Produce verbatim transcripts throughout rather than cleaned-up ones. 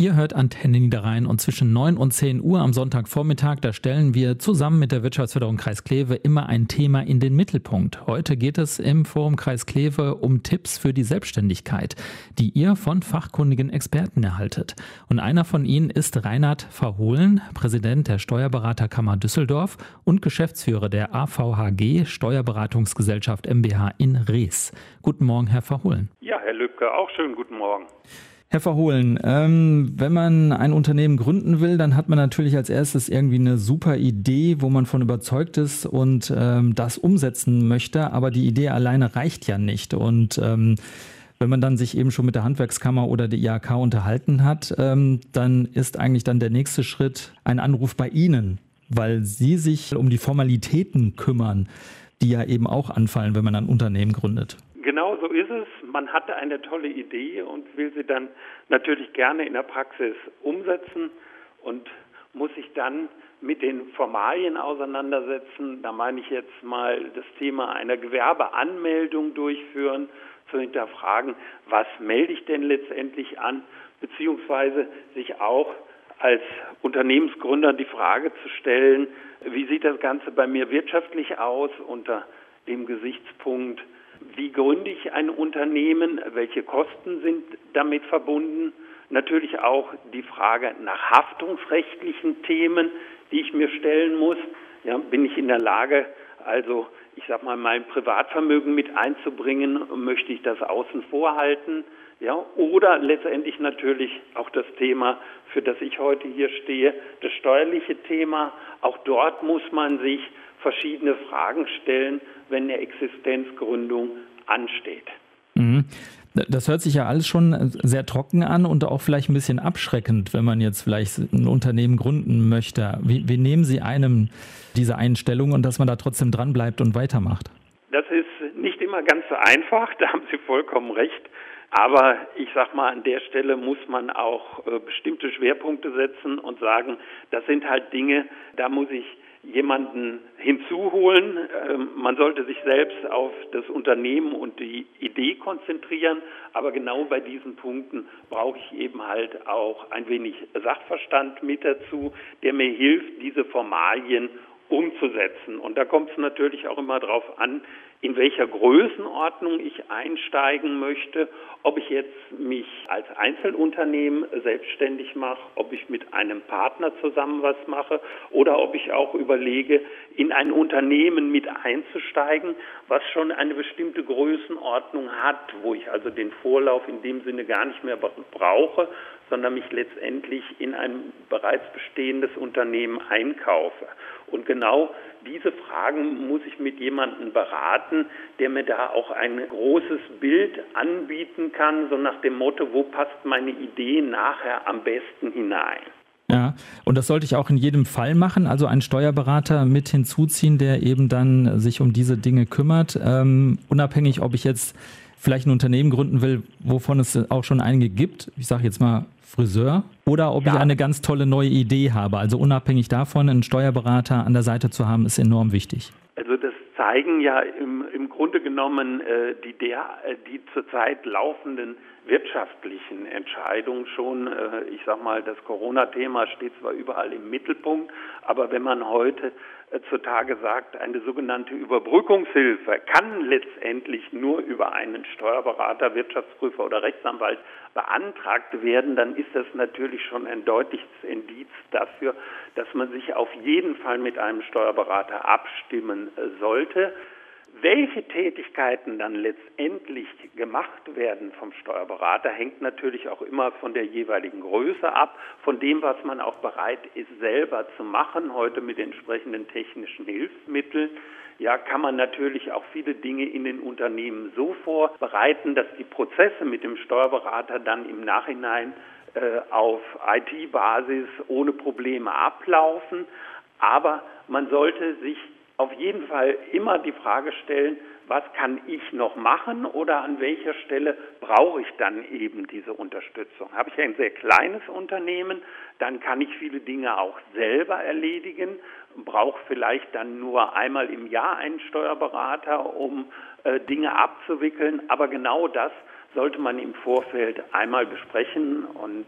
Ihr hört Antenne Niederrhein und zwischen neun und zehn Uhr am Sonntagvormittag, da stellen wir zusammen mit der Wirtschaftsförderung Kreis Kleve immer ein Thema in den Mittelpunkt. Heute geht es im Forum Kreis Kleve um Tipps für die Selbstständigkeit, die ihr von fachkundigen Experten erhaltet. Und einer von ihnen ist Reinhard Verhohlen, Präsident der Steuerberaterkammer Düsseldorf und Geschäftsführer der A V H G Steuerberatungsgesellschaft MbH in Rees. Guten Morgen, Herr Verhohlen. Ja, Herr Lübke, auch schönen guten Morgen. Herr Verhohlen, ähm, wenn man ein Unternehmen gründen will, dann hat man natürlich als erstes irgendwie eine super Idee, wo man von überzeugt ist und ähm, das umsetzen möchte. Aber die Idee alleine reicht ja nicht. Und ähm, wenn man dann sich eben schon mit der Handwerkskammer oder der I H K unterhalten hat, ähm, dann ist eigentlich dann der nächste Schritt ein Anruf bei Ihnen, weil Sie sich um die Formalitäten kümmern, die ja eben auch anfallen, wenn man ein Unternehmen gründet. Genau so ist es. Man hatte eine tolle Idee und will sie dann natürlich gerne in der Praxis umsetzen und muss sich dann mit den Formalien auseinandersetzen. Da meine ich jetzt mal das Thema einer Gewerbeanmeldung durchführen, zu hinterfragen, was melde ich denn letztendlich an, beziehungsweise sich auch als Unternehmensgründer die Frage zu stellen, wie sieht das Ganze bei mir wirtschaftlich aus unter dem Gesichtspunkt, wie gründe ich ein Unternehmen, welche Kosten sind damit verbunden? Natürlich auch die Frage nach haftungsrechtlichen Themen, die ich mir stellen muss. Ja, bin ich in der Lage, also ich sag mal, mein Privatvermögen mit einzubringen, möchte ich das außen vor halten? Ja, oder letztendlich natürlich auch das Thema, für das ich heute hier stehe, das steuerliche Thema. Auch dort muss man sich verschiedene Fragen stellen, wenn eine Existenzgründung ansteht. Mhm. Das hört sich ja alles schon sehr trocken an und auch vielleicht ein bisschen abschreckend, wenn man jetzt vielleicht ein Unternehmen gründen möchte. Wie, wie nehmen Sie einem diese Einstellung und dass man da trotzdem dran bleibt und weitermacht? Das ist nicht immer ganz so einfach, da haben Sie vollkommen recht. Aber ich sag mal, an der Stelle muss man auch äh, bestimmte Schwerpunkte setzen und sagen, das sind halt Dinge, da muss ich jemanden hinzuholen. Ähm, man sollte sich selbst auf das Unternehmen und die Idee konzentrieren, aber genau bei diesen Punkten brauche ich eben halt auch ein wenig Sachverstand mit dazu, der mir hilft, diese Formalien umzusetzen. Und da kommt es natürlich auch immer darauf an, in welcher Größenordnung ich einsteigen möchte, ob ich jetzt mich als Einzelunternehmen selbstständig mache, ob ich mit einem Partner zusammen was mache oder ob ich auch überlege, in ein Unternehmen mit einzusteigen, was schon eine bestimmte Größenordnung hat, wo ich also den Vorlauf in dem Sinne gar nicht mehr brauche, sondern mich letztendlich in ein bereits bestehendes Unternehmen einkaufe. Und genau diese Fragen muss ich mit jemandem beraten, der mir da auch ein großes Bild anbieten kann, so nach dem Motto, wo passt meine Idee nachher am besten hinein. Ja, und das sollte ich auch in jedem Fall machen, also einen Steuerberater mit hinzuziehen, der eben dann sich um diese Dinge kümmert, ähm, unabhängig, ob ich jetzt vielleicht ein Unternehmen gründen will, wovon es auch schon einige gibt, ich sage jetzt mal Friseur, oder ob ja. ich eine ganz tolle neue Idee habe. Also unabhängig davon, einen Steuerberater an der Seite zu haben, ist enorm wichtig. Also das zeigen ja im, im Grunde genommen äh, die, der, die zurzeit laufenden wirtschaftlichen Entscheidungen schon. Äh, ich sag mal, das Corona-Thema steht zwar überall im Mittelpunkt, aber wenn man heute äh, zutage sagt, eine sogenannte Überbrückungshilfe kann letztendlich nur über einen Steuerberater, Wirtschaftsprüfer oder Rechtsanwalt beantragt werden, dann ist das natürlich schon ein deutliches Indiz dafür, dass man sich auf jeden Fall mit einem Steuerberater abstimmen sollte. Welche Tätigkeiten dann letztendlich gemacht werden vom Steuerberater, hängt natürlich auch immer von der jeweiligen Größe ab, von dem, was man auch bereit ist, selber zu machen, heute mit entsprechenden technischen Hilfsmitteln. Ja, kann man natürlich auch viele Dinge in den Unternehmen so vorbereiten, dass die Prozesse mit dem Steuerberater dann im Nachhinein äh, auf I T-Basis ohne Probleme ablaufen. Aber man sollte sich auf jeden Fall immer die Frage stellen, was kann ich noch machen oder an welcher Stelle brauche ich dann eben diese Unterstützung. Habe ich ein sehr kleines Unternehmen, dann kann ich viele Dinge auch selber erledigen, brauche vielleicht dann nur einmal im Jahr einen Steuerberater, um äh, Dinge abzuwickeln. Aber genau das sollte man im Vorfeld einmal besprechen und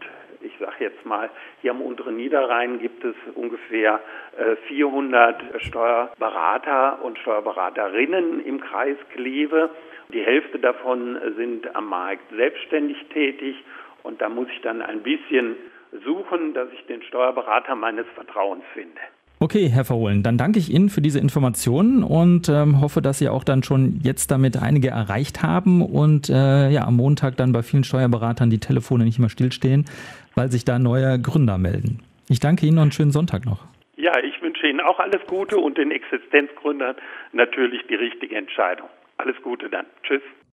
ich sage jetzt mal, hier am unteren Niederrhein gibt es ungefähr vierhundert Steuerberater und Steuerberaterinnen im Kreis Kleve. Die Hälfte davon sind am Markt selbstständig tätig und da muss ich dann ein bisschen suchen, dass ich den Steuerberater meines Vertrauens finde. Okay, Herr Verhohlen, dann danke ich Ihnen für diese Informationen und ähm, hoffe, dass Sie auch dann schon jetzt damit einige erreicht haben und äh, ja, am Montag dann bei vielen Steuerberatern die Telefone nicht mehr stillstehen, weil sich da neue Gründer melden. Ich danke Ihnen und einen schönen Sonntag noch. Ja, ich wünsche Ihnen auch alles Gute und den Existenzgründern natürlich die richtige Entscheidung. Alles Gute dann. Tschüss.